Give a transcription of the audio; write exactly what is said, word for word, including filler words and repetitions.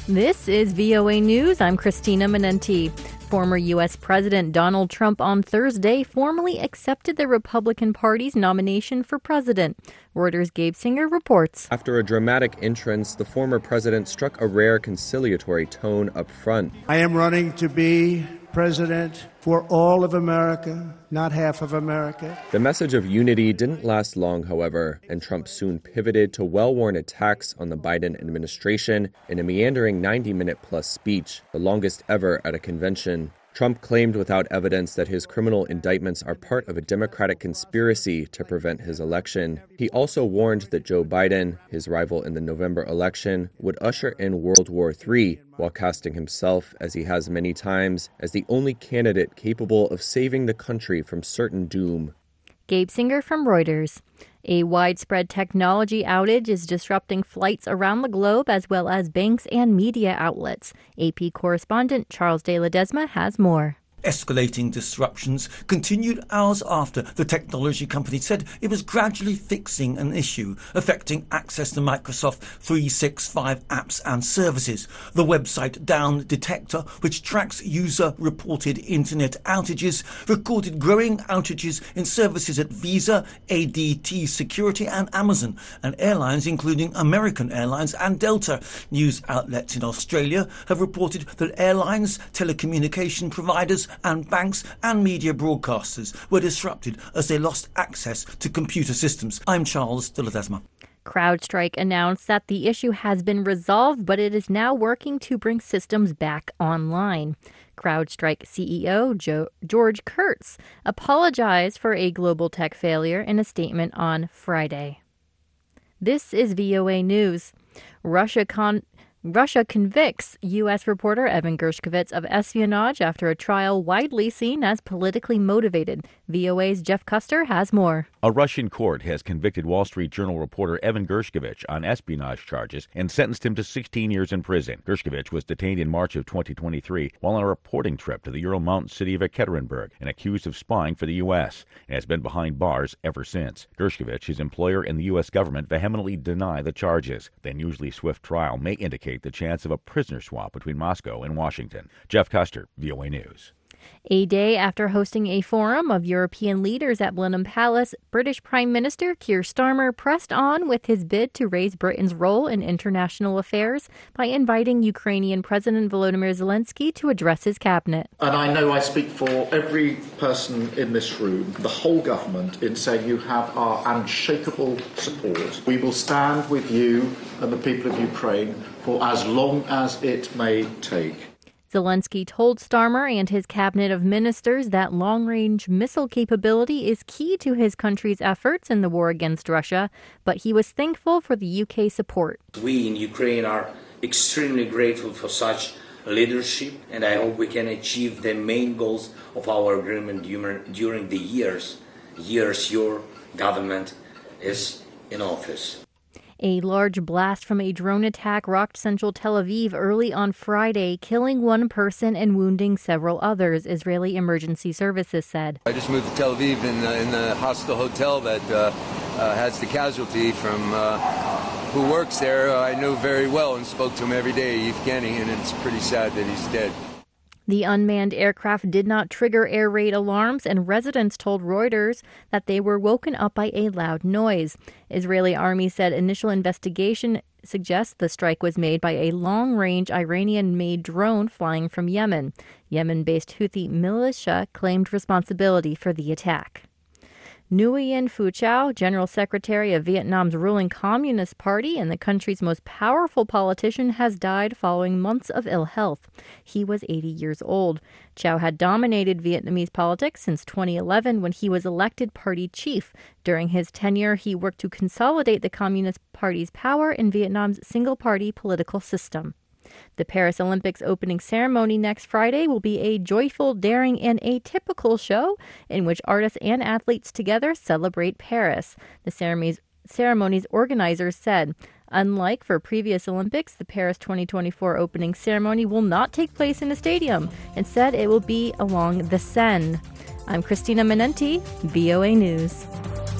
This is V O A News. I'm Christina Menenti. Former U S. President Donald Trump on Thursday formally accepted the Republican Party's nomination for president. Reuters' Gabe Singer reports. After a dramatic entrance, the former president struck a rare conciliatory tone up front. I am running to be president for all of America, not half of America. The message of unity didn't last long, however, and Trump soon pivoted to well-worn attacks on the Biden administration in a meandering ninety-minute-plus speech, the longest ever at a convention. Trump claimed without evidence that his criminal indictments are part of a Democratic conspiracy to prevent his election. He also warned that Joe Biden, his rival in the November election, would usher in World War Three, while casting himself, as he has many times, as the only candidate capable of saving the country from certain doom. Gabe Singer from Reuters. A widespread technology outage is disrupting flights around the globe as well as banks and media outlets. A P correspondent Charles de Ledesma has more. Escalating disruptions continued hours after the technology company said it was gradually fixing an issue affecting access to Microsoft three sixty-five apps and services. The website Down Detector, which tracks user-reported internet outages, recorded growing outages in services at Visa, A D T Security and Amazon, and airlines including American Airlines and Delta. News outlets in Australia have reported that airlines, telecommunication providers and banks and media broadcasters were disrupted as they lost access to computer systems. I'm Charles de Ledesma. CrowdStrike announced that the issue has been resolved, but it is now working to bring systems back online. CrowdStrike C E O Joe, George Kurtz apologized for a global tech failure in a statement on Friday. This is V O A News. Russia con- Russia convicts U S reporter Evan Gershkovich of espionage after a trial widely seen as politically motivated. V O A's Jeff Custer has more. A Russian court has convicted Wall Street Journal reporter Evan Gershkovich on espionage charges and sentenced him to sixteen years in prison. Gershkovich was detained in March of twenty twenty-three while on a reporting trip to the Ural Mountain city of Ekaterinburg and accused of spying for the U S and has been behind bars ever since. Gershkovich, his employer, and the U S government vehemently deny the charges. The unusually swift trial may indicate the chance of a prisoner swap between Moscow and Washington. Jeff Custer, V O A News. A day after hosting a forum of European leaders at Blenheim Palace, British Prime Minister Keir Starmer pressed on with his bid to raise Britain's role in international affairs by inviting Ukrainian President Volodymyr Zelensky to address his cabinet. And I know I speak for every person in this room, the whole government, in saying you have our unshakable support. We will stand with you and the people of Ukraine for as long as it may take. Zelensky told Starmer and his cabinet of ministers that long-range missile capability is key to his country's efforts in the war against Russia, but he was thankful for the U K support. We in Ukraine are extremely grateful for such leadership, and I hope we can achieve the main goals of our agreement during the years, years your government is in office. A large blast from a drone attack rocked central Tel Aviv early on Friday, killing one person and wounding several others, Israeli emergency services said. I just moved to Tel Aviv in, uh, in the hostel hotel that uh, uh, has the casualty from uh, who works there. Uh, I know very well and spoke to him every day, Evgeny, and it's pretty sad that he's dead. The unmanned aircraft did not trigger air raid alarms, and residents told Reuters that they were woken up by a loud noise. Israeli army said initial investigation suggests the strike was made by a long-range Iranian-made drone flying from Yemen. Yemen-based Houthi militia claimed responsibility for the attack. Nguyen Phu Chau, General Secretary of Vietnam's ruling Communist Party and the country's most powerful politician, has died following months of ill health. He was eighty years old. Chau had dominated Vietnamese politics since twenty eleven when he was elected party chief. During his tenure, he worked to consolidate the Communist Party's power in Vietnam's single-party political system. The Paris Olympics opening ceremony next Friday will be a joyful, daring, and atypical show in which artists and athletes together celebrate Paris. The ceremony's, ceremony's organizers said, unlike for previous Olympics, the Paris twenty twenty-four opening ceremony will not take place in a stadium. Instead, it will be along the Seine. I'm Christina Menenti, V O A News.